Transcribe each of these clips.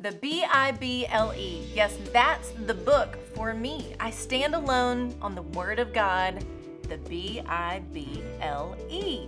The Bible. Yes, that's the book for me. I stand alone on the Word of God, the Bible.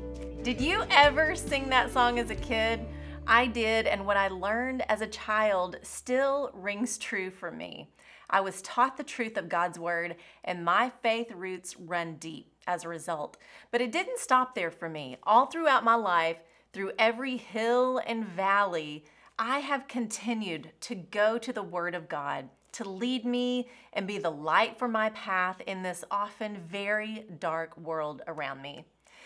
Did you ever sing that song as a kid? I did, and what I learned as a child still rings true for me. I was taught the truth of God's Word, and my faith roots run deep as a result. But it didn't stop there for me. All throughout my life, through every hill and valley, I have continued to go to the Word of God to lead me and be the light for my path in this often very dark world around me.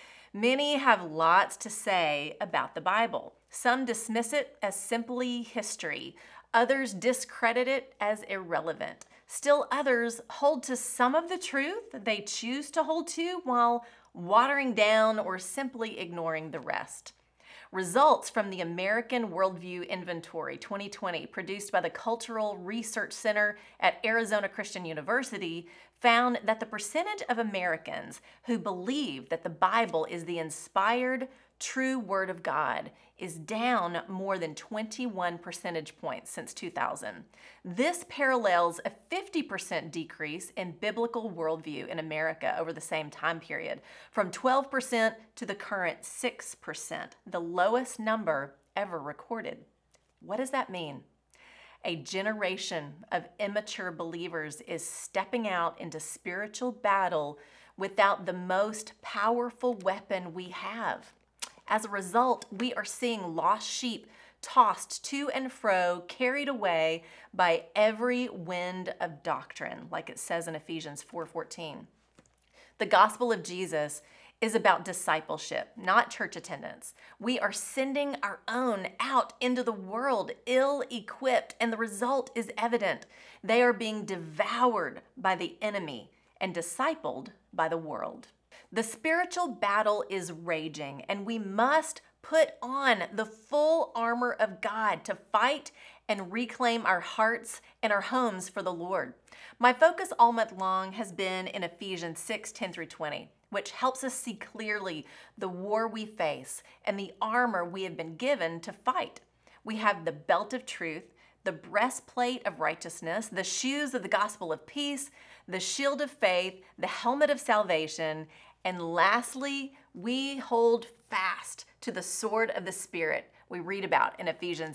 Many have lots to say about the Bible. Some dismiss it as simply history. Others discredit it as irrelevant. Still others hold to some of the truth they choose to hold to while watering down or simply ignoring the rest. Results from the American Worldview Inventory 2020, produced by the Cultural Research Center at Arizona Christian University, found that the percentage of Americans who believe that the Bible is the inspired, true Word of God is down more than 21 percentage points since 2000. This parallels a 50% decrease in biblical worldview in America over the same time period, from 12% to the current 6%, the lowest number ever recorded. What does that mean? A generation of immature believers is stepping out into spiritual battle without the most powerful weapon we have. As a result, we are seeing lost sheep tossed to and fro, carried away by every wind of doctrine, like it says in Ephesians 4:14. The gospel of Jesus is about discipleship, not church attendance. We are sending our own out into the world ill-equipped, and the result is evident. They are being devoured by the enemy and discipled by the world. The spiritual battle is raging, and we must put on the full armor of God to fight and reclaim our hearts and our homes for the Lord. My focus all month long has been in Ephesians 6:10-20, which helps us see clearly the war we face and the armor we have been given to fight. We have the belt of truth, the breastplate of righteousness, the shoes of the gospel of peace, the shield of faith, the helmet of salvation, and lastly, we hold fast to the sword of the Spirit we read about in Ephesians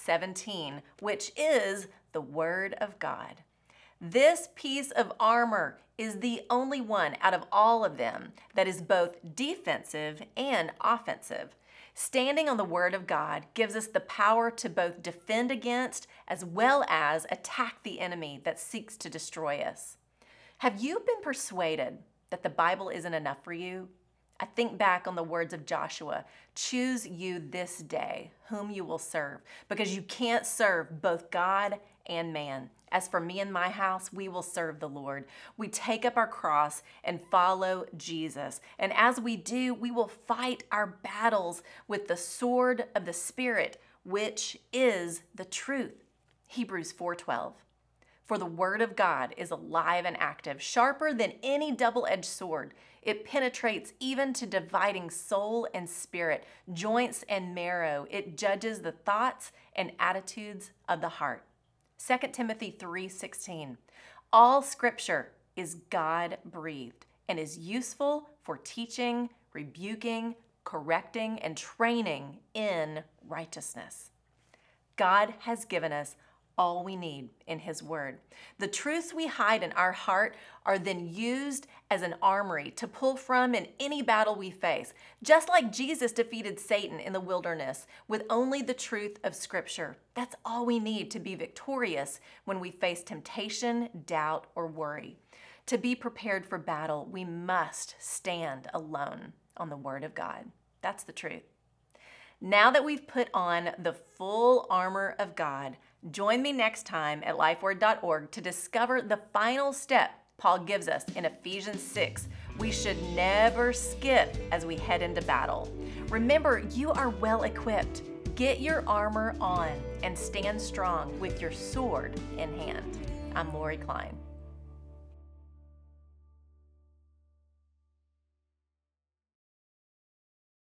6:17, which is the Word of God. This piece of armor is the only one out of all of them that is both defensive and offensive. Standing on the Word of God gives us the power to both defend against as well as attack the enemy that seeks to destroy us. Have you been persuaded that the Bible isn't enough for you? I think back on the words of Joshua, choose you this day whom you will serve, because you can't serve both God and man. As for me and my house, we will serve the Lord. We take up our cross and follow Jesus. And as we do, we will fight our battles with the sword of the Spirit, which is the truth. Hebrews 4:12. For the Word of God is alive and active, sharper than any double-edged sword. It penetrates even to dividing soul and spirit, joints and marrow. It judges the thoughts and attitudes of the heart. 2 Timothy 3:16. All Scripture is God-breathed and is useful for teaching, rebuking, correcting, and training in righteousness. God has given us all we need in His Word. The truths we hide in our heart are then used as an armory to pull from in any battle we face, just like Jesus defeated Satan in the wilderness with only the truth of Scripture. That's all we need to be victorious when we face temptation, doubt, or worry. To be prepared for battle, we must stand alone on the Word of God. That's the truth. Now that we've put on the full armor of God, join me next time at lifeword.org to discover the final step Paul gives us in Ephesians 6. We should never skip as we head into battle. Remember, you are well equipped. Get your armor on and stand strong with your sword in hand. I'm Lori Klein.